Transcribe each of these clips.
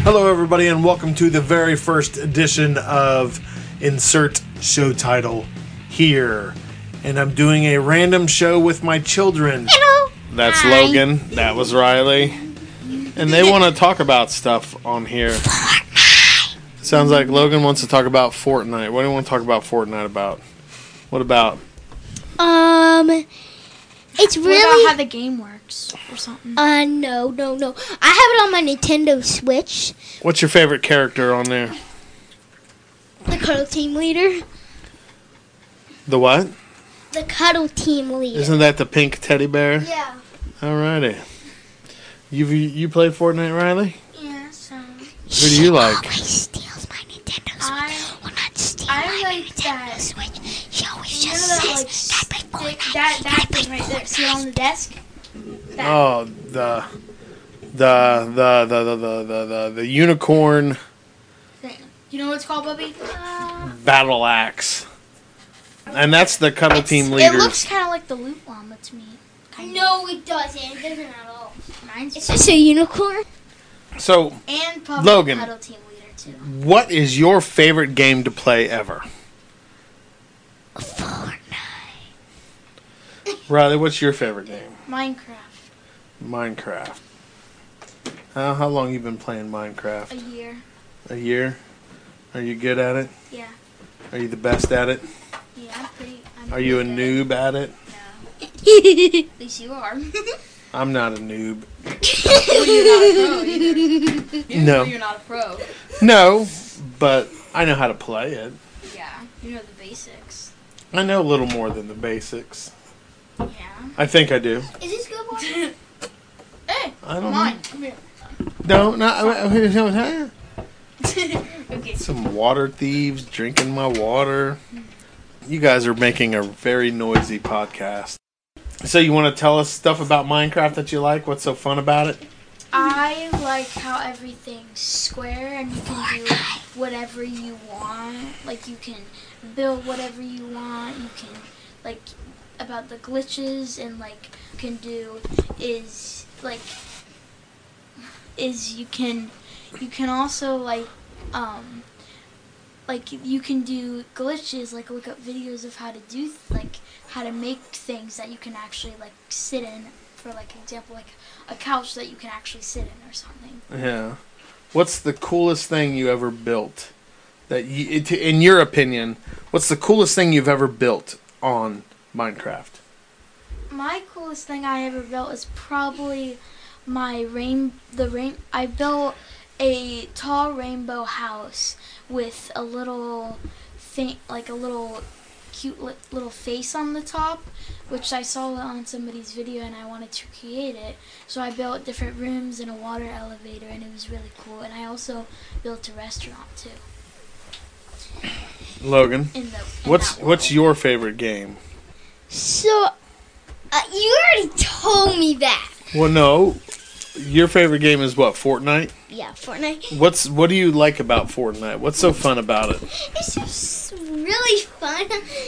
Hello, everybody, and welcome to the very first edition of Insert Show Title here. And I'm doing a random show with my children. Hello. That's Hi. Logan. That was Riley. And they want to talk about stuff on here. Fortnite. Sounds like Logan wants to talk about Fortnite. What do you want to talk about Fortnite about? What about? It's What really about how the game works or something? no. I have it on my Nintendo Switch. What's your favorite character on there? The Cuddle Team Leader. The what? The Cuddle Team Leader. Isn't that the pink teddy bear? Yeah. Alrighty. You played Fortnite, Riley? Yeah, so Who do you like? Always steals my Nintendo Switch. Well, not steal I my like Nintendo that. Switch. She always You know just that, says, like, "Can I play Fortnite? that Can I play thing right there. Fortnite?" See it on the desk? That. Oh, the unicorn Thing. You know what it's called, Bubby? battle axe. And that's the Cuddle Team It leaders. looks kind of like the Loot Llama to me. No, it doesn't. It doesn't at all. Mine's It's just a unicorn. So, and probably Logan. the Cuddle Team Leader too. what is your favorite game to play ever? Fortnite. Riley, what's your favorite game? Minecraft. Minecraft. How long you been playing Minecraft? A year. A year? Are you good at it? Yeah. Are you the best at it? Yeah, I'm Are you a pretty good. noob at it? No. At least you are. I'm not a noob. Well, you're not a pro either. No. You're not a pro. No, but I know how to play it. Yeah. You know the basics. I know a little more than the basics. Yeah. I think I do. Is this good one? Hey, I don't mine. Come here. know. No, Okay. some water thieves drinking my water. You guys are making a very noisy podcast. So you want to tell us stuff about Minecraft that you like? What's so fun about it? I like how everything's square and you can do whatever you want. Like you can build whatever you want. You can like about the glitches and like you can do is you can also like you can do glitches, like look up videos of how to do how to make things that you can actually like sit in. For like example, like a couch that you can actually sit in or something. Yeah. What's the coolest thing you ever built? In your opinion, what's the coolest thing you've ever built on Minecraft? My coolest thing I ever built is probably my I built a tall rainbow house with a little thing, like a little cute little face on the top, which I saw on somebody's video and I wanted to create it. So I built different rooms and a water elevator and it was really cool. And I also built a restaurant too. Logan, In what's that world. your favorite game? So, you already told me that. Well, no. Your favorite game is what? Fortnite? Yeah, Fortnite. What do you like about Fortnite? What's so fun about it? It's just really fun.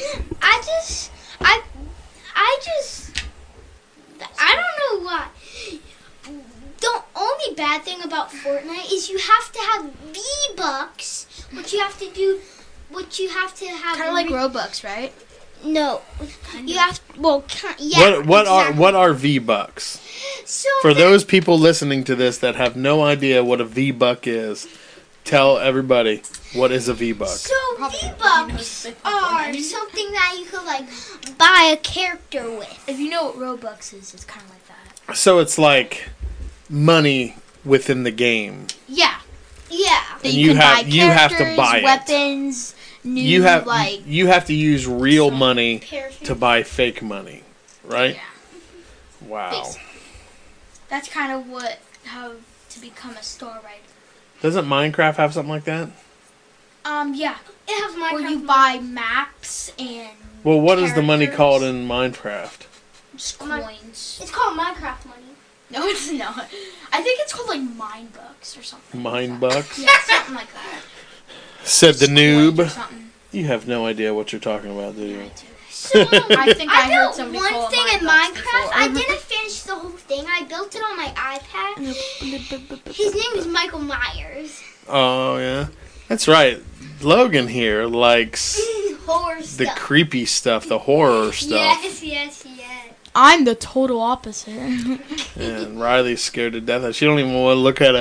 I don't know why. The only bad thing about Fortnite is you have to have V-Bucks, which you have to have. Kind of like Robux, right? No, Kind you of. have. Well, yeah. What are V-Bucks? So For those people listening to this that have no idea what a V-Buck is, tell everybody what is a V-Buck. So Probably V-Bucks everybody knows are Fortnite. something that you could like buy a character with. If you know what Robux is, it's kind of like that. So it's like money within the game. Yeah. Yeah. That And you can buy you have to characters, buy it. weapons, new You have like you have to use real some money Parachute. to buy fake money, right? Yeah. Wow. Basically. That's kind of how to become a star, right? Doesn't Minecraft have something like that? Yeah. It has Minecraft. Where you buy maps and Well, what is the money characters. called in Minecraft? just Mon- coins. It's called Minecraft money. No, it's not. I think it's called like mine bucks or something. Mine like that. bucks? Yeah, something like that. Said the Just coins or noob. something. You have no idea what you're talking about, do you? I do. So I think I heard built somebody one call it thing in Minecraft Minecraft. before. I didn't finish the whole thing. I built it on my iPad. His name is Michael Myers. Oh yeah, that's right. Logan here likes Horror the stuff. creepy stuff, the horror stuff, Yes. I'm the total opposite. and Riley's scared to death. She don't even want to look at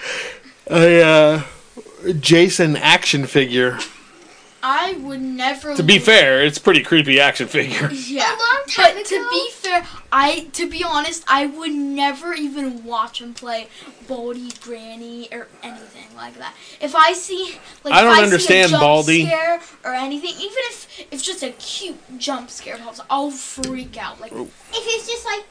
a Jason action figure. I would never. To be fair, it's a pretty creepy action figure. Yeah. A long time But ago. to be fair, to be honest, I would never even watch him play Baldy, Granny, or anything like that. If I see, like, I don't if understand see a jump Baldy. scare or anything, even if it's just a cute jump scare pops, I'll freak out. Like, If it's just like.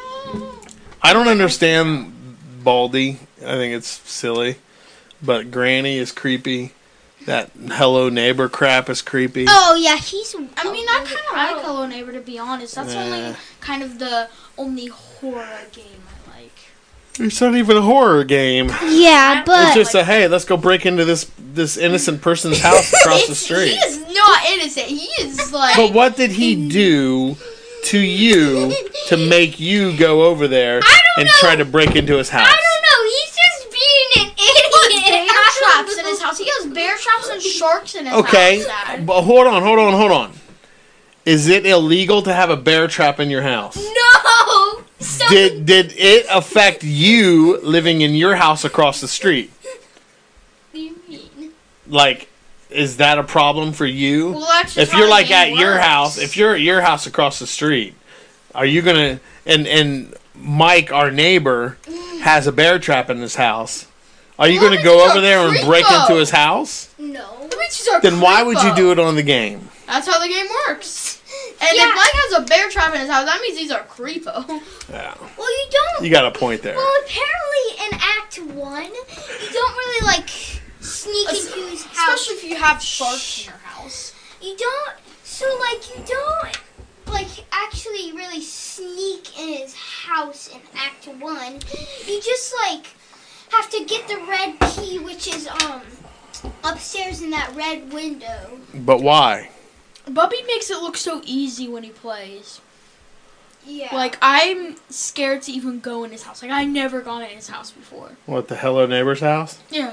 I don't understand Baldy. I think it's silly, but Granny is creepy. That Hello Neighbor crap is creepy. Oh yeah, he's. I mean, I kind of like Hello Neighbor, to be honest. That's only kind of the only horror game I like. It's not even a horror game. Yeah, It's just a hey, let's go break into this innocent person's house across the street. He is not innocent. He is like. But what did he do to you to make you go over there and try to break into his house? I don't know. He's just being an idiot. Bear traps in his house. He has bear traps and sharks in his Okay, house. Dad. but hold on. Is it illegal to have a bear trap in your house? No. So Did it affect you living in your house across the street? What do you mean? Like, is that a problem for you? Well, that's just If you're how like the at game your works. house, if you're at your house across the street, are you gonna and Mike, our neighbor, has a bear trap in his house? Are you Well, gonna go he's over a there and break creepo. into his house? No. The bitches are Then why would you creepo. do it on the game? That's how the game works. And Yeah. if Mike has a bear trap in his house, that means he's a creepo. Yeah, Well, you don't. you got a point there. Well, apparently in Act 1, you don't really like sneak into his house. Especially if you have sharks in your house. You don't. So like you don't like actually really sneak in his house in Act 1. You just like have to get the red key, which is upstairs in that red window. But why? Bubby makes it look so easy when he plays. Yeah. Like, I'm scared to even go in his house. Like, I never gone in his house before. What, the Hello Neighbor's house? Yeah.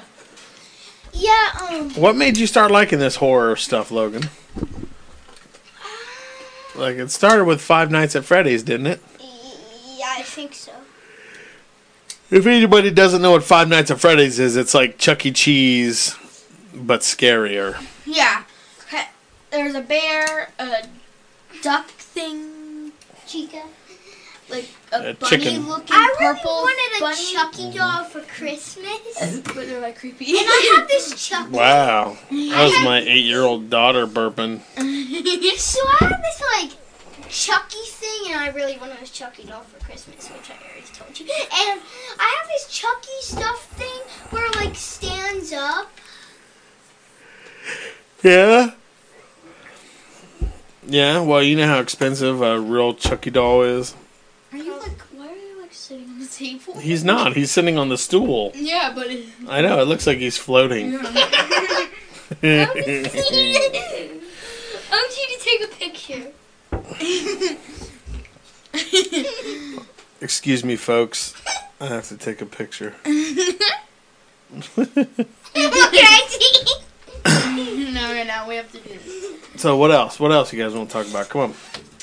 Yeah. What made you start liking this horror stuff, Logan? Like, it started with Five Nights at Freddy's, didn't it? Yeah, I think so. If anybody doesn't know what Five Nights at Freddy's is, it's like Chuck E. Cheese, but scarier. Yeah. There's a bear, a duck thing, Chica. like A a bunny chicken. looking I really purple wanted a bunny. Chucky doll for Christmas. But they're like creepy. And I have this Chucky. Wow. That was my 8-year-old daughter burping. So I have this like Chucky thing, and I really wanted a Chucky doll for Christmas, which I already told you. And I have this Chucky stuff thing where it like stands up. Yeah? Yeah, well, you know how expensive a real Chucky doll is. Are you like? Why are you like sitting on the table? He's not. He's sitting on the stool. Yeah, but. I know. It looks like he's floating. I want you to take a picture. Excuse me, folks. I have to take a picture. No, we have to do this. So what else? What else you guys want to talk about? Come on.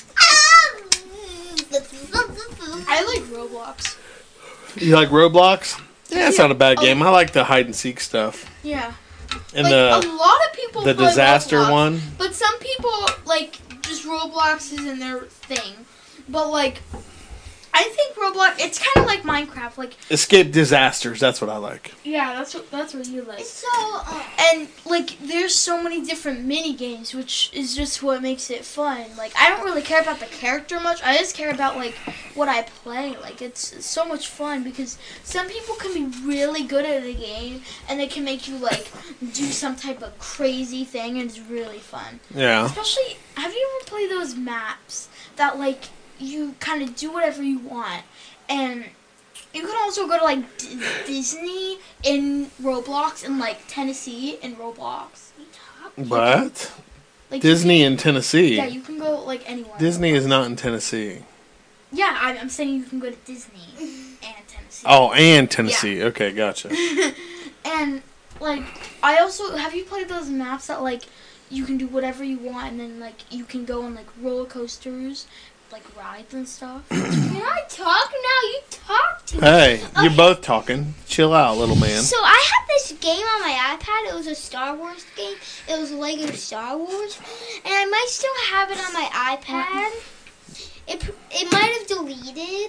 I like Roblox. You like Roblox? Yeah, it's not a bad game. I like the hide and seek stuff. Yeah. And Like, a the lot of people play disaster Roblox, one. But some people, like, just Roblox isn't their thing. But, like, I think Roblox, it's kind of like Minecraft. Like, Escape disasters. That's what I like. yeah, that's what you like. So, And, like, there's so many different mini games, which is just what makes it fun. Like, I don't really care about the character much. I just care about, like, what I play. Like, it's so much fun because some people can be really good at a game and they can make you, like, do some type of crazy thing, and it's really fun. Yeah. Especially, have you ever played those maps that, like, you kind of do whatever you want, and you can also go to like Disney in Roblox and like Tennessee in Roblox. What? Like Disney in Tennessee. yeah, you can go like anywhere. Disney is not in Tennessee. Yeah, I'm saying you can go to Disney and Tennessee. Oh, and Tennessee. Yeah. Okay, gotcha. And like, I also have you played those maps that like you can do whatever you want, and then like you can go on like roller coasters, like rides and stuff. Can I talk now? You talk to me. Hey, you're both talking. Chill out, little man. So I had this game on my iPad. It was a Star Wars game. It was Lego Star Wars, and I might still have it on my iPad. It might have deleted.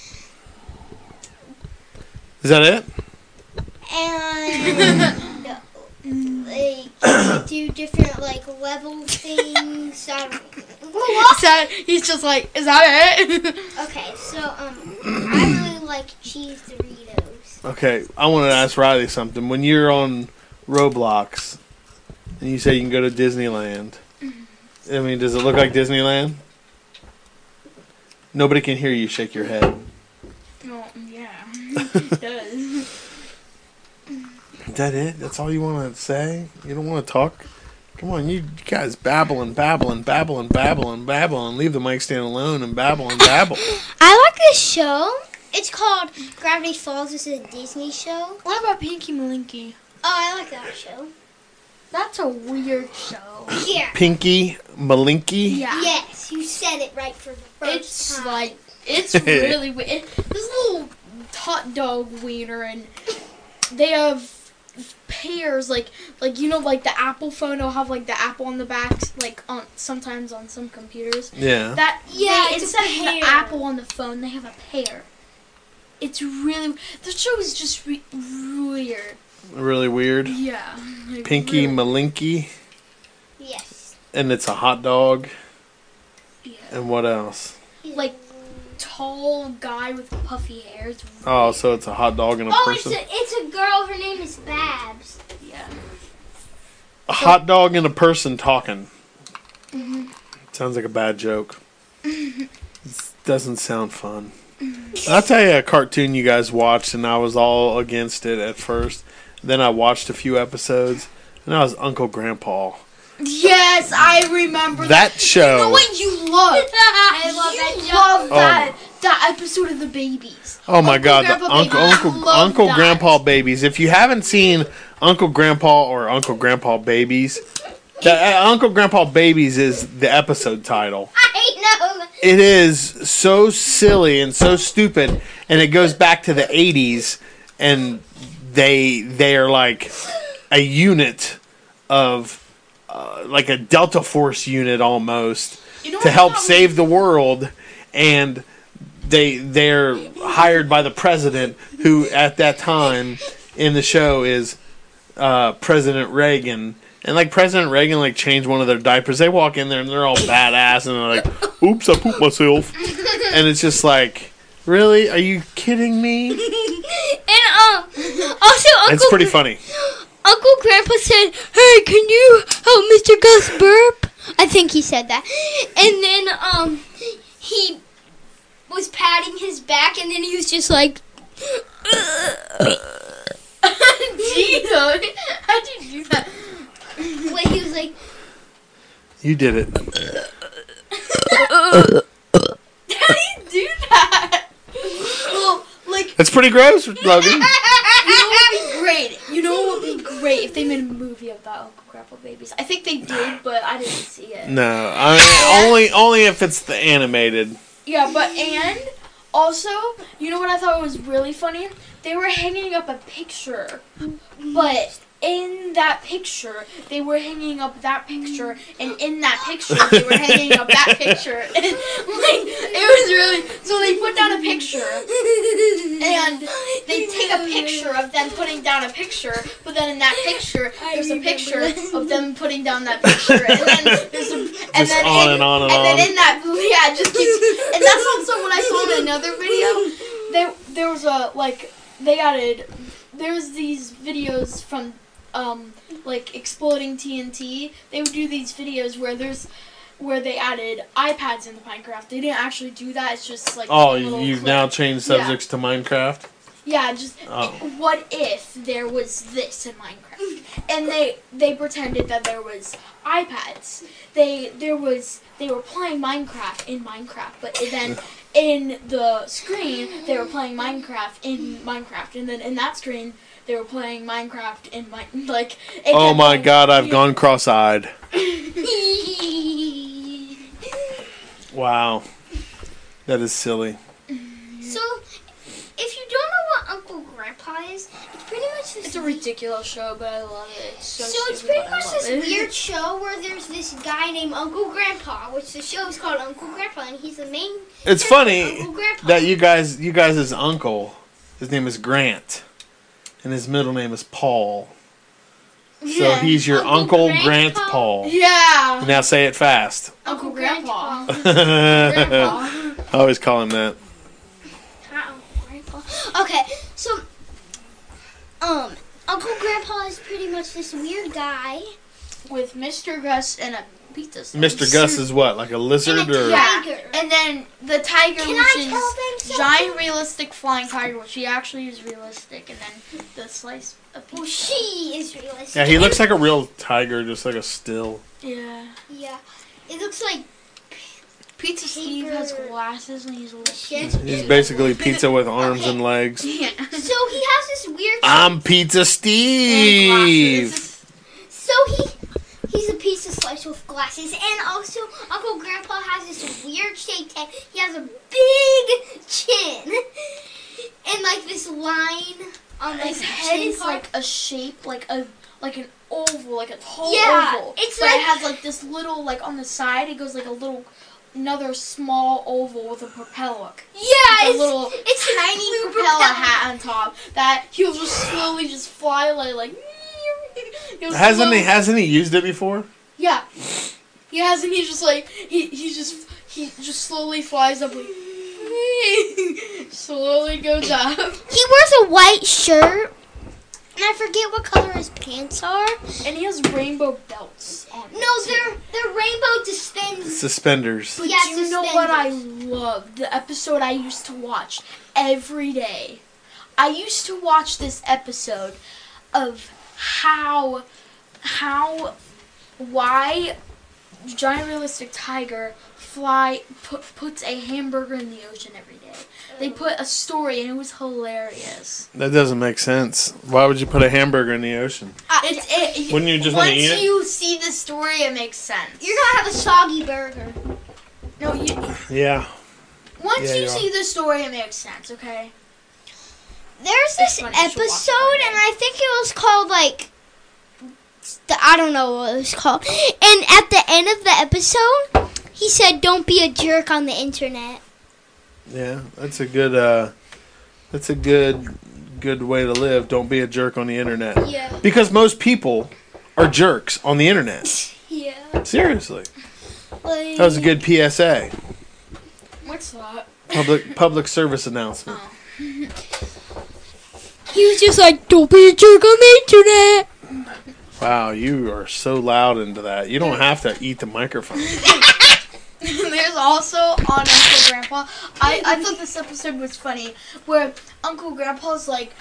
Is that it? And like do different like level things. I don't know. He's just like, is that it? Okay, so I really like cheese Doritos. Okay, I wanted to ask Riley something. When you're on Roblox and you say you can go to Disneyland, I mean, does it look like Disneyland? Nobody can hear you shake your head. Oh, yeah. It does. Is that it? That's all you want to say? You don't want to talk? Come on, you guys babbling. Leave the mic stand alone and babble. I like this show. It's called Gravity Falls. This is a Disney show. What about Pinky Malinky? Oh, I like that show. That's a weird show. Yeah. Pinky Malinky? Yeah. Yes, you said it right for the first time. It's really weird. This little hot dog wiener, and they have pairs, like you know, like the Apple phone will have like the apple on the back, like on sometimes on some computers. Yeah. Instead of the apple on the phone, they have a pair. It's really, the show is just weird. Really weird? Yeah. Like Pinky really. Malinky? Yes. And it's a hot dog? Yeah. And what else? Like, tall guy with puffy hair. It's Oh, so it's a hot dog and a person? It's a girl. Her name is Babs. yeah. A hot dog and a person talking. Mm-hmm. Sounds like a bad joke. Doesn't sound fun. I'll tell you a cartoon you guys watched, and I was all against it at first. Then I watched a few episodes, and that was Uncle Grandpa. Yes, I remember that show. You know what you love? I love that show. Love that episode of the babies. Oh my God, Grandpa the Uncle that. Grandpa Babies. If you haven't seen Uncle Grandpa or Uncle Grandpa Babies, Uncle Grandpa Babies is the episode title. I know. It is so silly and so stupid, and it goes back to the 80s, and they are like a unit of like a Delta Force unit almost to help save the world, and they're hired by the president, who at that time in the show is President Reagan. And like President Reagan like changed one of their diapers. They walk in there and they're all badass and they're like, "Oops, I pooped myself." And it's just like, really? Are you kidding me? And also It's pretty funny. Uncle Grandpa said, "Hey, can you help Mr. Gus burp?" I think he said that. And then he was patting his back, and then he was just like, Gino, how'd you do that? wait, he was like, You did it. How do you do that? Well, like, That's pretty gross, Logan. you know what would be great? You know what would be great if they made a movie of that Uncle Grandpa Babies? I think they did, but I didn't see it. No, I mean only if it's the animated. Yeah, and also, you know what I thought was really funny? They were hanging up a picture, but in that picture, they were hanging up that picture, and in that picture, they were hanging up that picture. And, like, it was really... So they put down a picture, and they take a picture of them putting down a picture, but then in that picture, there's a picture of them putting down that picture, and then there's a... And Just then on and on and and on. then in that... Yeah, it just keeps... And that's also when I saw in another video, there was a, like, they added... There was these videos from... like Exploding TNT. They would do these videos where they added iPads into Minecraft. They didn't actually do that. It's just like You've now changed subjects to Minecraft? Yeah, just Oh. what if there was this in Minecraft? and they pretended that there was iPads. They were playing Minecraft in Minecraft, but then in the screen they were playing Minecraft in Minecraft, and then in that screen they were playing Minecraft in like. Oh my God! I've gone cross-eyed. Wow, that is silly. So, if you don't know what Uncle Grandpa is, it's pretty much this. It's a ridiculous show, but I love it. It's so It's stupid, pretty but I much love this it. weird show where there's this guy named Uncle Grandpa, which the show is called Uncle Grandpa, and he's the main. It's character, funny Uncle Grandpa. that you guys' uncle, his name is Grant, and his middle name is Paul. So Yeah. he's your Uncle Uncle Grant Grandpa. Paul. Yeah. Now say it fast. Uncle Grandpa. I Grandpa. always call him that. Uncle Grandpa. Okay, so Uncle Grandpa is pretty much this weird guy. With Mr. Gus and a pizza slice. Mr. Gus is what, like a lizard And a or? Yeah. Tiger. And then the tiger, Can which I is tell them something? giant realistic flying tiger, which he actually is realistic, and then the slice of Well, pizza. she is realistic. Yeah, he looks like a real tiger, just like a still. Yeah. Yeah, it looks like Pizza Steve has Paper. glasses and he's a little Shit. kid. He's basically pizza with arms and legs. Yeah. So he has this weird. I'm Pizza And Steve. glasses. So he's a pizza slice with glasses, and also Uncle Grandpa has this weird shaped head. He has a big chin, and like this line on like His the head chin is part. like a shape, like an oval, like a tall Yeah, oval. it's but like- it has like this little, like on the side, it goes like another small oval with a propeller. Yeah, A little it's a tiny blue propeller hat on top that he'll just slowly just fly like. He'll Hasn't he used it before? Yeah, he has, and he's just like he just slowly flies up, like, slowly goes up. He wears a white shirt, and I forget what color his pants are. And he has rainbow belts on. No, they're rainbow suspenders. Suspenders. But Yeah, do you know what I suspenders. love? The episode I used to watch every day. I used to watch this episode of why giant realistic tiger puts a hamburger in the ocean every day. They put a story and it was hilarious. That doesn't make sense. Why would you put a hamburger in the ocean? Wouldn't you just want to eat Once it? you see the story, it makes sense. You're gonna have a soggy burger. No, Yeah. once Yeah, you you are. see the story, it makes sense. Okay. There's this funny, you should watch episode, it. and I think it was called like I don't know what it was called. And at the end of the episode, he said, "Don't be a jerk on the internet." Yeah, that's a good good way to live. Don't be a jerk on the internet. Yeah. Because most people are jerks on the internet. Yeah. Seriously. Like, That was a good PSA. What's that? Public service announcement. he was just like, "Don't be a jerk on the internet." Wow, you are so loud into that. You don't have to eat the microphone. There's also on Uncle Grandpa. I thought this episode was funny where Uncle Grandpa's like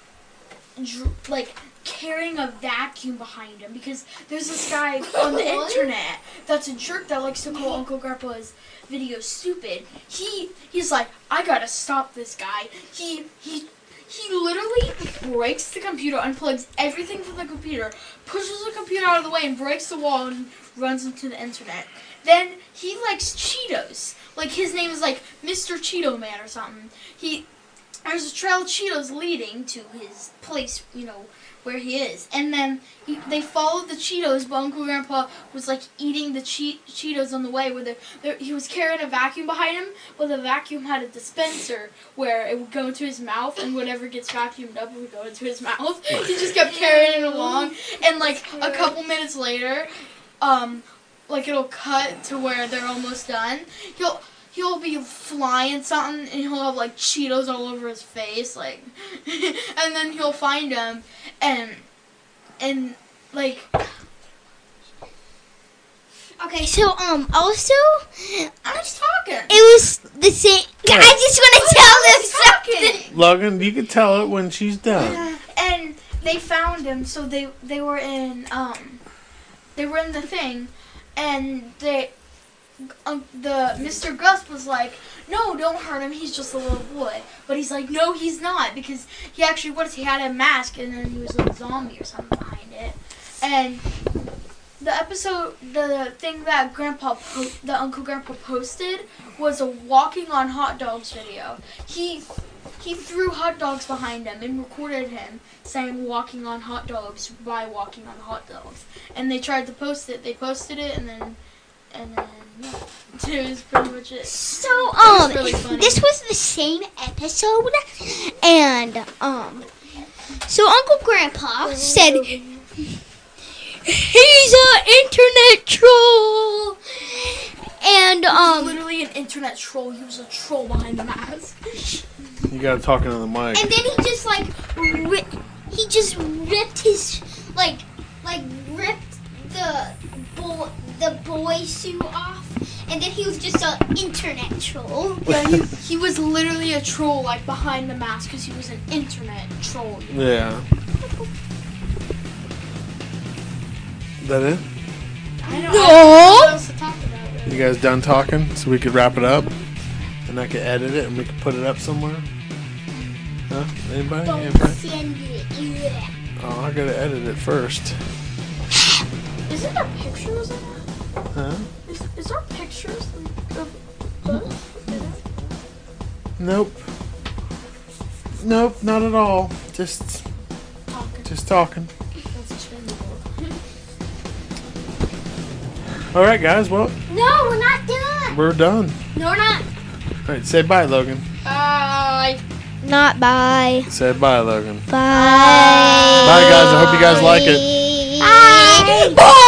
carrying a vacuum behind him because there's this guy on the internet that's a jerk that likes to call Uncle Grandpa's videos stupid. He's like, I gotta stop this guy. He literally breaks the computer, unplugs everything from the computer, pushes the computer out of the way, and breaks the wall and runs into the internet. Then he likes Cheetos. Like, his name is like Mr. Cheeto Man or something. There's a trail of Cheetos leading to his place, where he is. And then they followed the Cheetos, but Uncle Grandpa was like eating the Cheetos on the way. He was carrying a vacuum behind him, but the vacuum had a dispenser where it would go into his mouth, and whatever gets vacuumed up would go into his mouth. He just kept carrying it along, and like a couple minutes later, it'll cut to where they're almost done. He'll be flying something, and he'll have like Cheetos all over his face, like, and then he'll find them, and like. Okay, so also, I'm just talking. it was the same. Yeah. I just want to tell them something. Logan, you can tell it when she's done. And they found him. So they were in the thing, and the Mr. Gus was like, no, don't hurt him. He's just a little boy. But he's like, no, he's not, because he actually was. He had a mask, and then he was like a zombie or something behind it. And the thing that Uncle Grandpa posted was a walking on hot dogs video. He threw hot dogs behind him and recorded him saying walking on hot dogs by walking on hot dogs. And they tried to post it. They posted it, and then yeah. It was pretty much it. So, was really funny. this was the same episode, and, so Uncle Grandpa said, he's an internet troll, and, He was literally an internet troll. He was a troll behind the mask. You gotta talk into the mic. and then he just, like, ripped his, ripped the boy suit off, and then he was just an internet troll. Yeah, he was literally a troll, like, behind the mask, because he was an internet troll. Yeah. Is that it? I don't No! know what else to talk about. Really. You guys done talking so we could wrap it up? And I could edit it and we could put it up somewhere? Huh? Anybody? Don't Anybody? send it. Oh, I gotta edit it first. Isn't there pictures in it? Huh? Is there pictures of us? Nope. Nope, not at all. Just talking. That's expendable. All right, guys. Well, No, we're not done. we're done. No, we're not. All right, say bye, Logan. Bye. Not bye. Say bye, Logan. Bye. Bye, guys. I hope you guys like it. Bye.